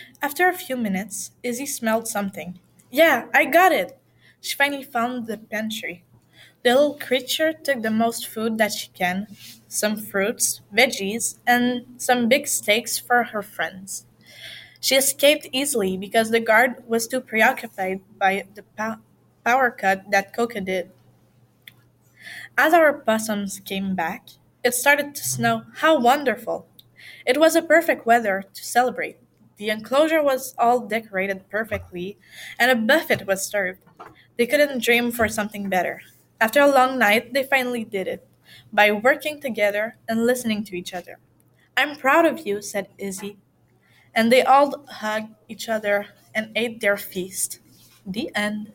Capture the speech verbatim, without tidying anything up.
After a few minutes, Izzy smelled something. Yeah, I got it! She finally found the pantry. The little creature took the most food that she can, some fruits, veggies, and some big steaks for her friends. She escaped easily because the guard was too preoccupied by the pow- power cut that Coca did. As our possums came back, it started to snow. How wonderful! It was a perfect weather to celebrate. The enclosure was all decorated perfectly, and a buffet was served. They couldn't dream for something better. After a long night, they finally did it by working together and listening to each other. I'm proud of you, said Izzy, and they all hugged each other and ate their feast. The end.